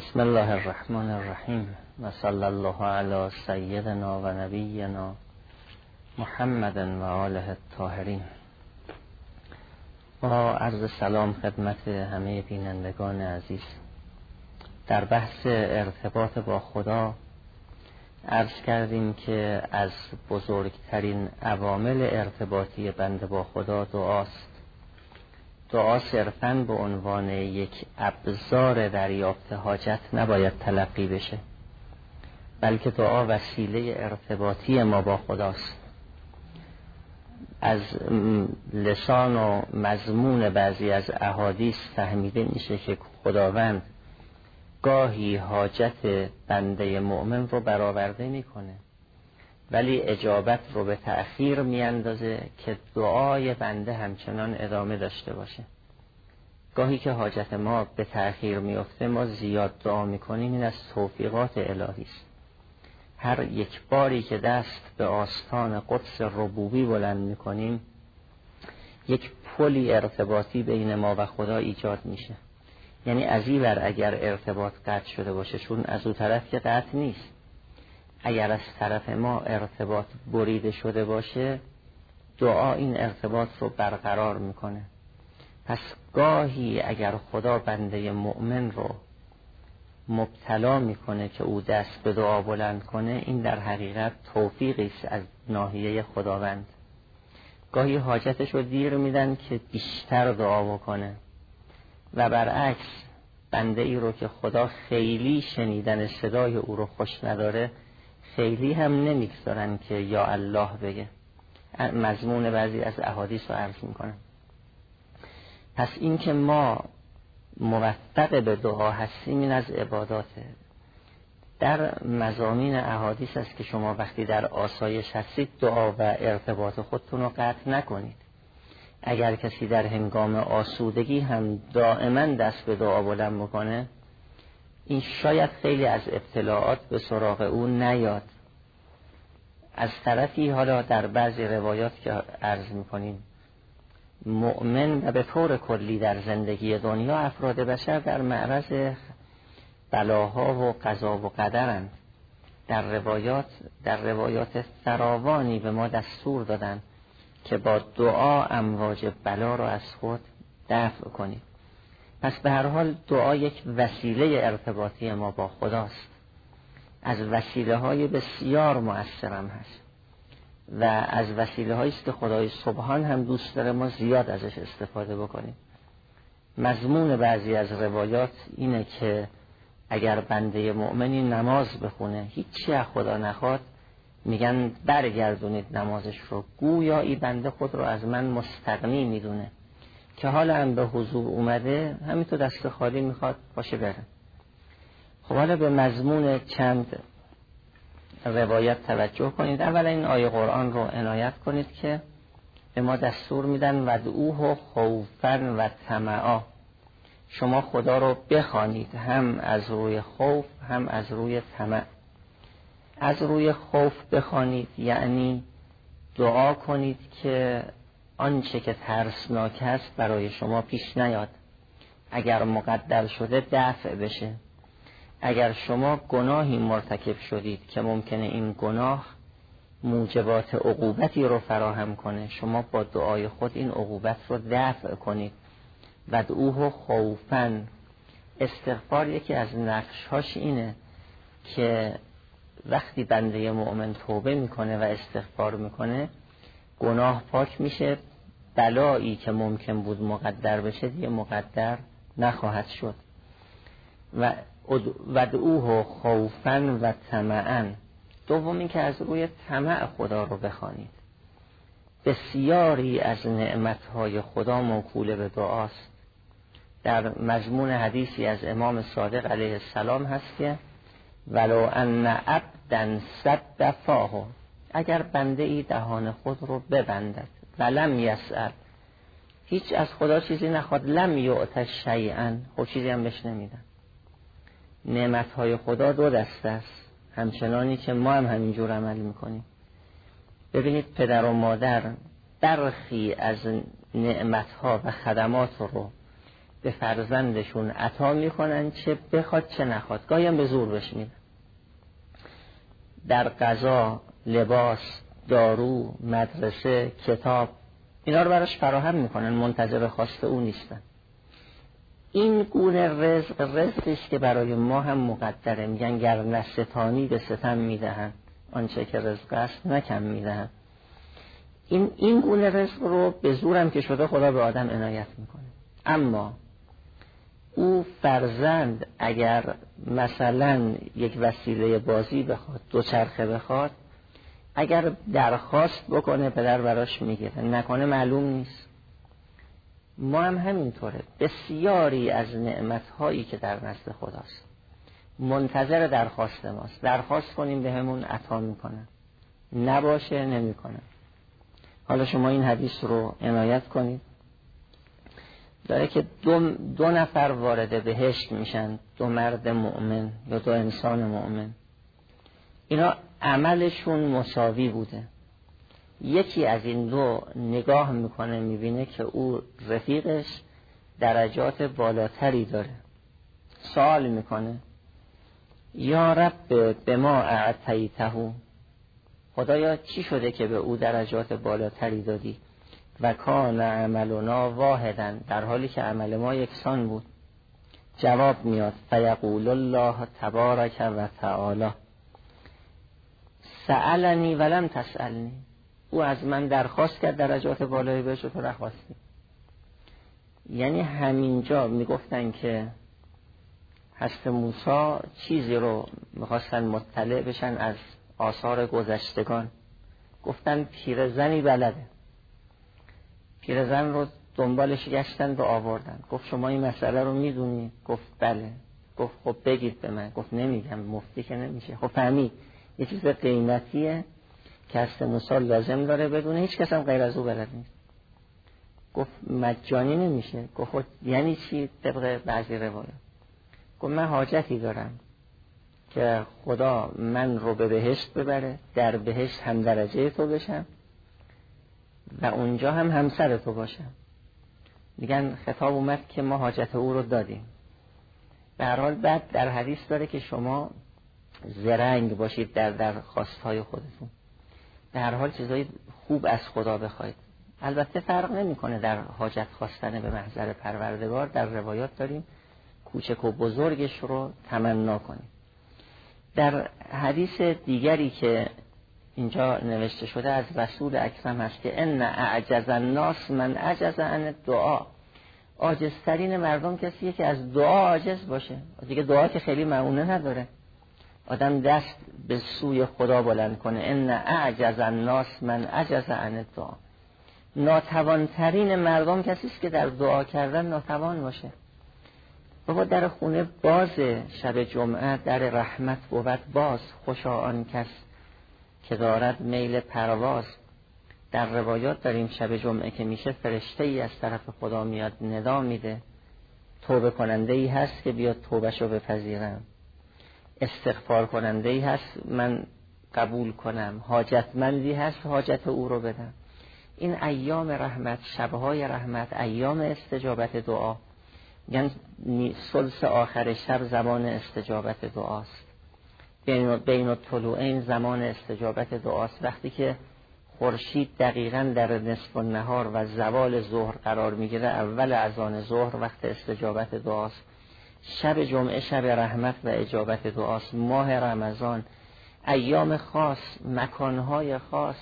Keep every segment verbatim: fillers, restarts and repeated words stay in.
بسم الله الرحمن الرحیم و صلی الله علی سیدنا و نبینا محمد و آله الطاهرین. با عرض سلام خدمت همه بینندگان عزیز. در بحث ارتباط با خدا عرض کردیم که از بزرگترین عوامل ارتباطی بنده با خدا دعاست. دعا صرفاً به عنوان یک ابزار دریافت حاجت نباید تلقی بشه، بلکه دعا وسیله ارتباطی ما با خداست. از لسان و مضمون بعضی از احادیث فهمیده میشه که خداوند گاهی حاجت بنده مؤمن رو برآورده میکنه، ولی اجابت رو به تأخیر میاندازه که دعای بنده همچنان ادامه داشته باشه. گاهی که حاجت ما به تأخیر میفته، ما زیاد دعا میکنیم، این از توفیقات الهی است. هر یک باری که دست به آستان قدس ربوبی بلند میکنیم، یک پلی ارتباطی بین ما و خدا ایجاد میشه. یعنی از این ور اگر ارتباط قطع شده باشه، چون از اون طرف که قطع نیست، اگر از طرف ما ارتباط بریده شده باشه، دعا این ارتباط رو برقرار میکنه. پس گاهی اگر خدا بنده مؤمن رو مبتلا میکنه که او دست به دعا بلند کنه، این در حقیقت توفیقی است از ناحیه خداوند. گاهی حاجتش رو دیر میدن که بیشتر دعا بکنه و برعکس بنده ای رو که خدا خیلی شنیدن صدای او رو خوش نداره، خیلی هم نمیگذارن که یا الله بگه. مضمون بعضی از احادیث رو عرض میکنم. پس این که ما موفق به دعا هستیم، این از عباداته. در مضامین احادیث است که شما وقتی در آسایش هستید دعا و ارتباط خودتون رو قطع نکنید. اگر کسی در هنگام آسودگی هم دائما دست به دعا بلند میکنه، این شاید خیلی از ابتلاعات به سراغ او نیاد. از طرفی حالا در بعضی روایات که عرض میکنیم، مؤمن و به طور کلی در زندگی دنیا افراد بشر در معرض بلاها و قضا و قدرند. در روایات در روایات فراوانی به ما دستور دادن که با دعا امواج بلا رو از خود دفع کنید. پس به هر حال دعا یک وسیله ارتباطی ما با خداست. از وسیله های بسیار مؤثرم هست و از وسیله هایی است که خدای سبحان هم دوست داره ما زیاد ازش استفاده بکنیم. مضمون بعضی از روایات اینه که اگر بنده مؤمنی نماز بخونه، هیچی از خدا نخواد، میگن برگردونید نمازش رو، گویا این بنده خود رو از من مستغنی میدونه که حالا هم به حضور اومده، همینطور دست خالی میخواد باشه بره. خب حالا به مضمون چند روایت توجه کنید. اولا این آیه قرآن رو عنایت کنید که به ما دستور میدن ودعوه خوفا و طمعا. شما خدا رو بخوانید، هم از روی خوف هم از روی طمع. از روی خوف بخوانید یعنی دعا کنید که آنچه که ترسناک است برای شما پیش نیاد، اگر مقدر شده دفع بشه. اگر شما گناهی مرتکب شدید که ممکنه این گناه موجبات عقوبتی رو فراهم کنه، شما با دعای خود این عقوبت رو دفع کنید. ودعوه خوفاً. استغفار یکی از نقش‌هاش اینه که وقتی بنده مؤمن توبه میکنه و استغفار میکنه، گناه پاک میشه، بلایی که ممکن بود مقدر بشه دیگه مقدر نخواهد شد. و ودعوه خوفاً و طمعاً. دوم این که از روی طمع خدا رو بخوانید. بسیاری از نعمتهای خدا موکول به دعاست. در مضمون حدیثی از امام صادق علیه السلام هست که ولو ان عبدا سد فاه، اگر بنده ای دهان خود رو ببندد، ولم یسأل، هیچ از خدا چیزی نخواد، لم یعط شیئا، خب چیزی هم بهش نمیدن. نعمتهای خدا دو دسته است، همچنانی که ما هم همینجور عمل میکنیم. ببینید پدر و مادر برخی از نعمتها و خدمات رو به فرزندشون عطا میکنن، چه بخواد چه نخواد، گاهی هم به زور بهش میدن. در غذا، لباس، دارو، مدرسه، کتاب، اینا رو براش فراهم میکنن، منتظر خواست او نیستن. این گونه رزق رزقی است که برای ما هم مقدره. میگن گر نستانی به ستم میدهن، آنچه که رزق است نکم میدهن. این این گونه رزق رو به زورم که شده خدا به آدم عنایت میکنه. اما او فرزند اگر مثلا یک وسیله بازی بخواد، دوچرخه بخواد، اگر درخواست بکنه پدر براش میگیره، نکنه معلوم نیست. ما هم همینطوره. بسیاری از نعمت‌هایی که در نزد خداست منتظر درخواست ماست. درخواست کنیم به همون عطا میکنن، نباشه نمیکنن. حالا شما این حدیث رو عنایت کنید، داره که دو, دو نفر وارد بهشت میشن، دو مرد مؤمن یا دو انسان مؤمن. اینا عملشون مساوی بوده. یکی از این دو نگاه میکنه، میبینه که او رفیقش درجات بالاتری داره، سوال میکنه یا رب به ما اعطیته، خدایا چی شده که به او درجات بالاتری دادی؟ و کان عملنا واحدا، در حالی که عمل ما یکسان بود. جواب میاد فیقول الله تبارک و تعالی سألنی ولم تسألنی، او از من درخواست کرد درجات بالایی بهش، تو نخواستی. یعنی همینجا میگفتن که حضرت موسی چیزی رو میخواستن مطلع بشن از آثار گذشتگان، گفتن پیرزنی بلده. پیرزن رو دنبالش گشتن و آوردن، گفت شما این مسئله رو میدونی؟ گفت بله. گفت خب بگید به من. گفت نمیگم، مفتی که نمیشه. خب فهمید یه چیز قیمتیه که حضرت موسی لازم داره بدونه، هیچ کس هم غیر از او بلد نیست. گفت مجانی نمیشه. گفت یعنی چی طبق بعضی روایات؟ گفت من حاجتی دارم که خدا من رو به بهشت ببره، در بهشت هم درجه تو بشم و اونجا هم همسر تو باشم. میگن خطاب اومد که ما حاجت او رو دادیم. به هر حال بعد در حدیث داره که شما زرنگ باشید در درخواست‌های خودتون، به هر حال چیزای خوب از خدا بخواید. البته فرق نمیکنه در حاجت خواستن به محضر پروردگار، در روایات داریم کوچک و بزرگش رو تمنا کنیم. در حدیث دیگری که اینجا نوشته شده از رسول اکرم هست که ان اعجز الناس من عجز عن الدعاء، عاجزترین مردم کسیه که از دعا عاجز باشه. دیگه دعا که خیلی معونه نداره، آدم دست به سوی خدا بلند کنه. ان اعجز الناس من عجز عن الدعاء، ناتوانترین مردم کسی است که در دعا کردن ناتوان باشه. بابا در خونه باز، شب جمعه در رحمت بود باز، خوشا آن کس که دارد میل پرواز. در روایات داریم شب جمعه که میشه فرشته ای از طرف خدا میاد ندا میده، توبه کننده ای هست که بیاد توبهشو بپذیرم، استغفار کننده ای هست من قبول کنم، حاجتمندی هست حاجت او رو بدم. این ایام رحمت، شبهای رحمت، ایام استجابت دعا. یعنی ثلث آخر شب زمان استجابت دعاست، بین بین الطلوعین زمان استجابت دعاست. وقتی که خورشید دقیقاً در نصف النهار و زوال ظهر قرار میگیره، اول اذان ظهر وقت استجابت دعاست. شب جمعه شب رحمت و اجابت دعاست. ماه رمضان، ایام خاص، مکانهای خاص،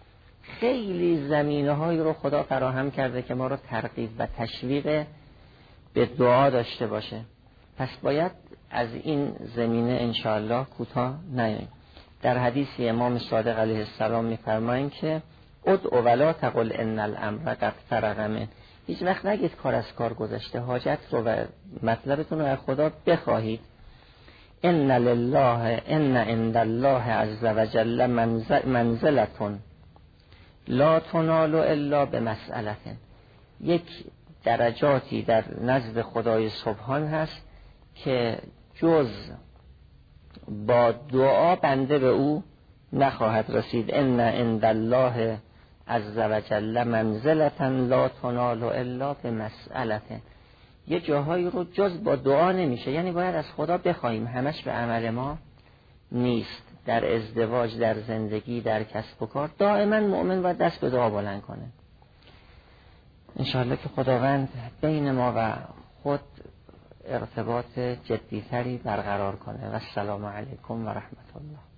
خیلی زمینه‌هایی رو خدا فراهم کرده که ما رو ترغیب و تشویق به دعا داشته باشه. پس باید از این زمینه انشاءالله کوتاه نیاییم. در حدیث امام صادق علیه السلام می‌فرمایند که ادعوا ولا تقل ان الامر قد فرغ من، هیچ وقت نگید کار از کار گذشته. حاجت رو و مطلبتون رو از خدا بخواهید. ان لله ان عند الله عز وجل منزلتون لا تنال الا بمسئله، یک درجاتی در نزد خدای سبحان هست که جز با دعا بنده به او نخواهد رسید. ان عند الله عز وجل منزلة لا تنال الا بمسئله، یه جاهایی رو جز با دعا نمیشه، یعنی باید از خدا بخوایم، همش به عمل ما نیست. در ازدواج، در زندگی، در کسب و کار دائما مؤمن باید دست به دعا بلند کنه. انشاءالله که خداوند بین ما و خود ارتباط جدیتری برقرار کنه. و السلام علیکم و رحمت الله.